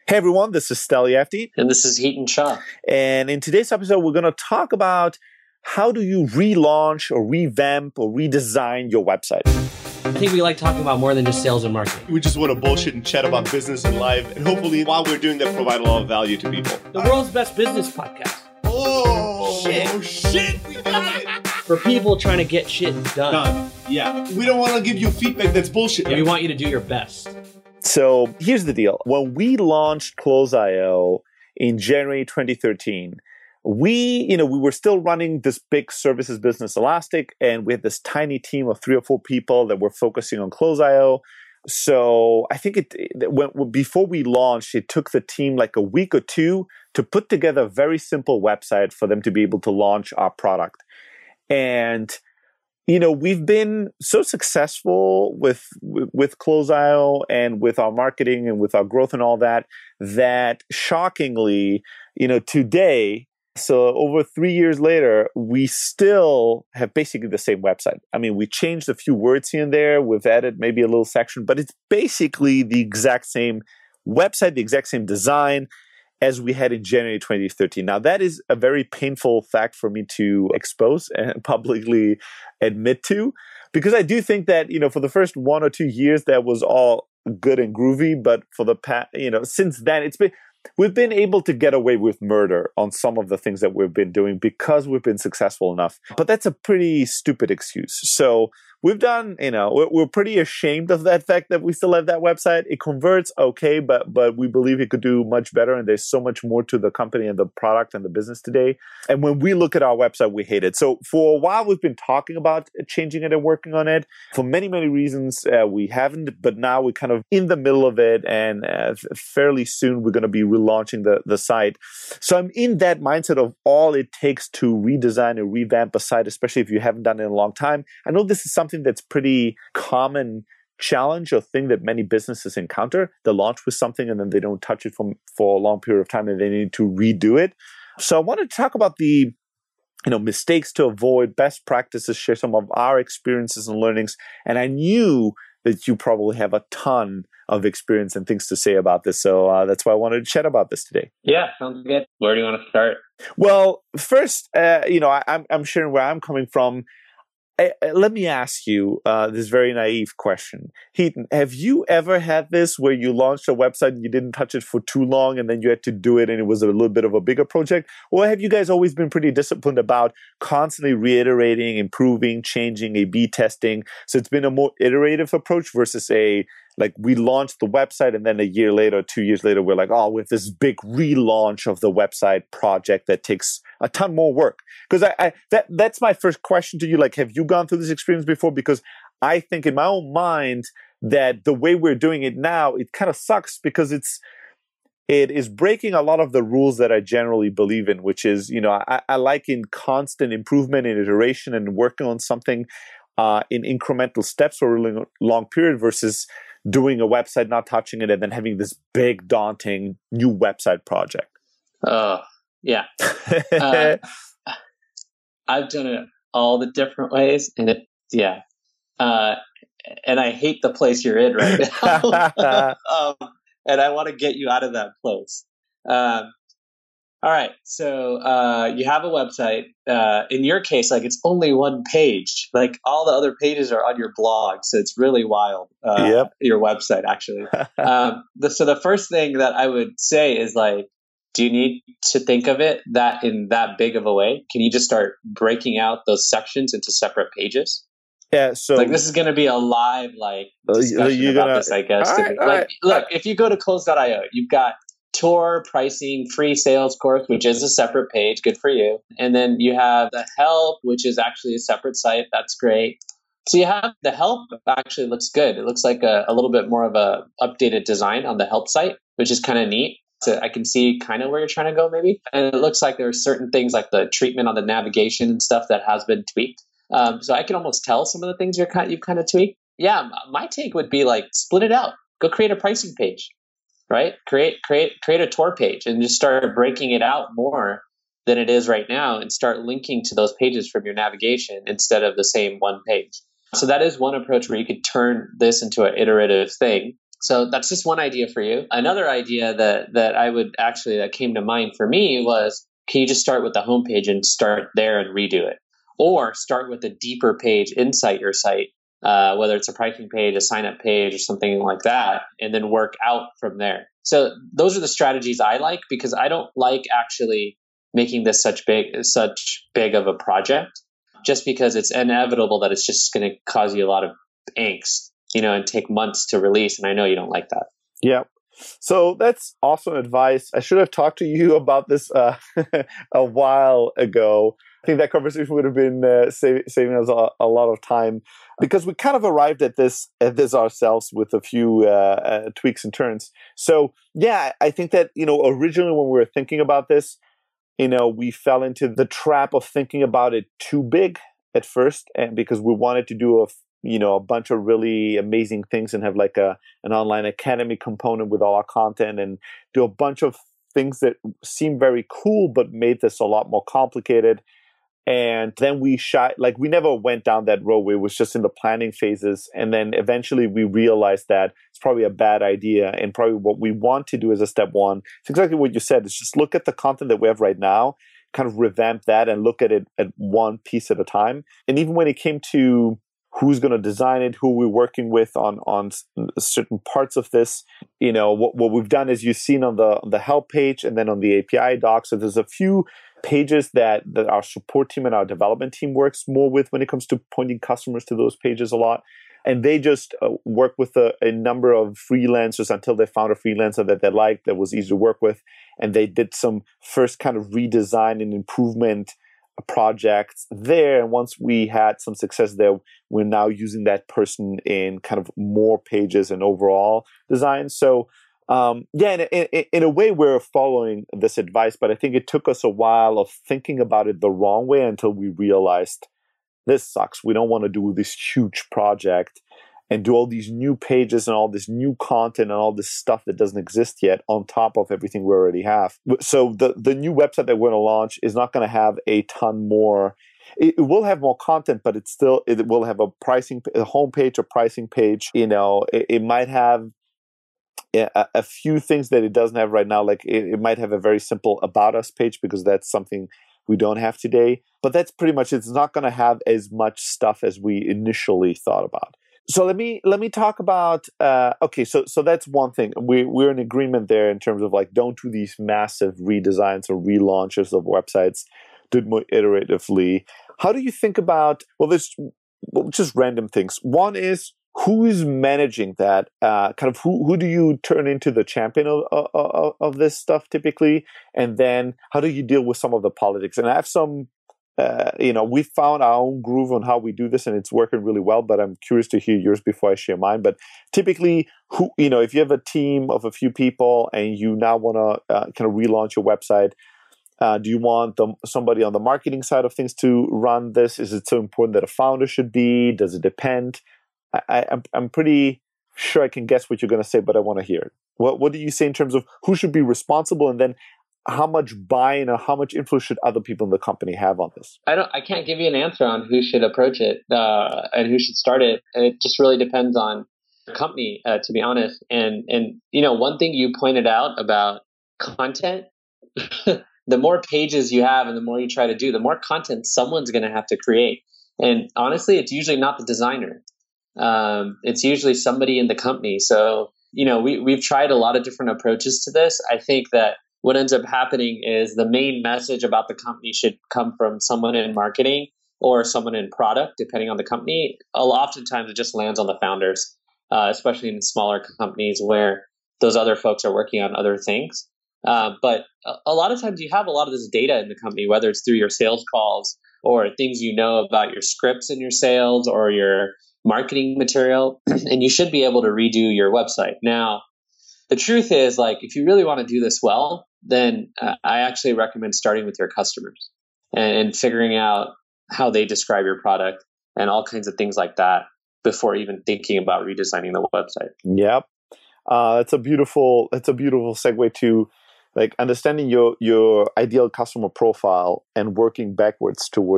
Hey everyone, this is Steli Efti. And this is Heaton Shah. And in today's episode, we're going to talk about how do you relaunch or revamp or redesign your website. I think we like talking about more than just sales and marketing. We just want to bullshit and chat about business and life. And hopefully, while we're doing that, provide a lot of value to people. The world's best business podcast. Oh, shit. We got it. For people trying to get shit done. Yeah. We don't want to give you feedback that's bullshit. We want you to do your best. So here's the deal. When we launched Close.io in January 2013, we were still running this big services business, Elastic, and we had this tiny team of 3 or 4 people that were focusing on Close.io. So I think before we launched, it took the team like a week or 2 to put together a very simple website for them to be able to launch our product. And we've been so successful with Close.io and with our marketing and with our growth and all that shockingly, today, so over 3 years later, we still have basically the same website. I mean, we changed a few words here and there. We've added maybe a little section, but it's basically the exact same website, the exact same design as we had in January 2013. Now, that is a very painful fact for me to expose and publicly admit to, because I do think that, for the first 1 or 2 years, that was all good and groovy. But for the past, since then, we've been able to get away with murder on some of the things that we've been doing because we've been successful enough. But that's a pretty stupid excuse. So we've done, we're pretty ashamed of that fact that we still have that website. It converts okay, but we believe it could do much better. And there's so much more to the company and the product and the business today. And when we look at our website, we hate it. So for a while, we've been talking about changing it and working on it. For many, many reasons, we haven't. But now we're kind of in the middle of it. And fairly soon, we're going to be relaunching the site. So I'm in that mindset of all it takes to redesign and revamp a site, especially if you haven't done it in a long time. I know this is something that's pretty common challenge or thing that many businesses encounter. They launch with something and then they don't touch it for a long period of time and they need to redo it. So I wanted to talk about the mistakes to avoid, best practices, share some of our experiences and learnings. And I knew that you probably have a ton of experience and things to say about this. So that's why I wanted to chat about this today. Yeah, sounds good. Where do you want to start? Well, first, I'm sharing where I'm coming from. Let me ask you this very naive question. Heaton, have you ever had this where you launched a website and you didn't touch it for too long and then you had to do it and it was a little bit of a bigger project? Or have you guys always been pretty disciplined about constantly reiterating, improving, changing, A/B testing? So it's been a more iterative approach versus we launched the website and then a year later, 2 years later, we're like, with this big relaunch of the website project that takes a ton more work. Because that's my first question to you. Like, have you gone through this experience before? Because I think in my own mind that the way we're doing it now, it kind of sucks because it is breaking a lot of the rules that I generally believe in, which is, I like in constant improvement and iteration and working on something in incremental steps for a really long period versus doing a website, not touching it, and then having this big, daunting new website project. Yeah. I've done it all the different ways, and and I hate the place you're in right now. And I want to get you out of that place. All right. So you have a website. In your case, it's only one page. All the other pages are on your blog. So it's really wild. Yep. Your website, actually. So the first thing that I would say is do you need to think of it that in that big of a way? Can you just start breaking out those sections into separate pages? Yeah. So this is going to be a live discussion about this, I guess. All right. Look, if you go to Close.io, you've got tour, pricing, free sales course, which is a separate page. Good for you. And then you have the help, which is actually a separate site. That's great. So you have the help actually looks good. It looks like a little bit more of a updated design on the help site, which is kind of neat. So I can see kind of where you're trying to go maybe. And it looks like there are certain things like the treatment on the navigation and stuff that has been tweaked. So I can almost tell some of the things you've kind of tweaked. Yeah, my take would be split it out. Go create a pricing page, right? Create a tour page and just start breaking it out more than it is right now and start linking to those pages from your navigation instead of the same one page. So that is one approach where you could turn this into an iterative thing. So that's just one idea for you. Another idea that came to mind for me was, can you just start with the homepage and start there and redo it? Or start with a deeper page inside your site, whether it's a pricing page, a sign up page, or something like that, and then work out from there. So those are the strategies I like, because I don't like actually making this such big of a project, just because it's inevitable that it's just going to cause you a lot of angst, and take months to release. And I know you don't like that. Yeah. So that's awesome advice. I should have talked to you about this a while ago. I think that conversation would have been saving us a lot of time, because we kind of arrived at this ourselves with a few tweaks and turns. So yeah, I think that, originally when we were thinking about this, we fell into the trap of thinking about it too big at first, and because we wanted to do a bunch of really amazing things and have like an online academy component with all our content, and do a bunch of things that seem very cool but made this a lot more complicated. And then we never went down that road. It was just in the planning phases. And then eventually we realized that it's probably a bad idea. And probably what we want to do as a step one, it's exactly what you said, is just look at the content that we have right now, kind of revamp that and look at it at one piece at a time. And even when it came to who's going to design it, who we're working with on certain parts of this, what we've done is you've seen on the help page and then on the API doc. So there's a few pages that our support team and our development team works more with when it comes to pointing customers to those pages a lot. And they just work with a number of freelancers until they found a freelancer that they liked, that was easy to work with. And they did some first kind of redesign and improvement projects there. And once we had some success there, we're now using that person in kind of more pages and overall design. So in a way, we're following this advice, but I think it took us a while of thinking about it the wrong way until we realized this sucks. We don't want to do this huge project and do all these new pages and all this new content and all this stuff that doesn't exist yet on top of everything we already have. So the new website that we're going to launch is not going to have a ton more. It will have more content, but it will have a homepage, a pricing page. It might have a few things that it doesn't have right now. Like it might have a very simple about us page, because that's something we don't have today. But that's pretty much it. It's not going to have as much stuff as we initially thought about. So let me talk about so that's one thing. We're in agreement there in terms of like, don't do these massive redesigns or relaunches of websites. Do it more iteratively. How do you think about there's just random things. One is, who is managing that? Kind of who do you turn into the champion of this stuff typically? And then how do you deal with some of the politics? And I have some, we found our own groove on how we do this, and it's working really well, but I'm curious to hear yours before I share mine. But typically, if you have a team of a few people and you now want to kind of relaunch your website, do you want somebody on the marketing side of things to run this? Is it so important that a founder should be? Does it depend? I'm pretty sure I can guess what you're going to say, but I want to hear it. What do you say in terms of who should be responsible, and then how much buy-in or how much influence should other people in the company have on this? I can't give you an answer on who should approach it and who should start it. It just really depends on the company, to be honest. And one thing you pointed out about content, the more pages you have and the more you try to do, the more content someone's going to have to create. And honestly, it's usually not the designer. It's usually somebody in the company. So, we've tried a lot of different approaches to this. I think that what ends up happening is the main message about the company should come from someone in marketing or someone in product, depending on the company. Oftentimes it just lands on the founders, especially in smaller companies where those other folks are working on other things. But a lot of times you have a lot of this data in the company, whether it's through your sales calls or things about your scripts in your sales or your marketing material, and you should be able to redo your website. Now, the truth is, like, if you really want to do this well, then I actually recommend starting with your customers and figuring out how they describe your product and all kinds of things like that before even thinking about redesigning the website. Yep. It's a beautiful segue to like understanding your ideal customer profile and working backwards towards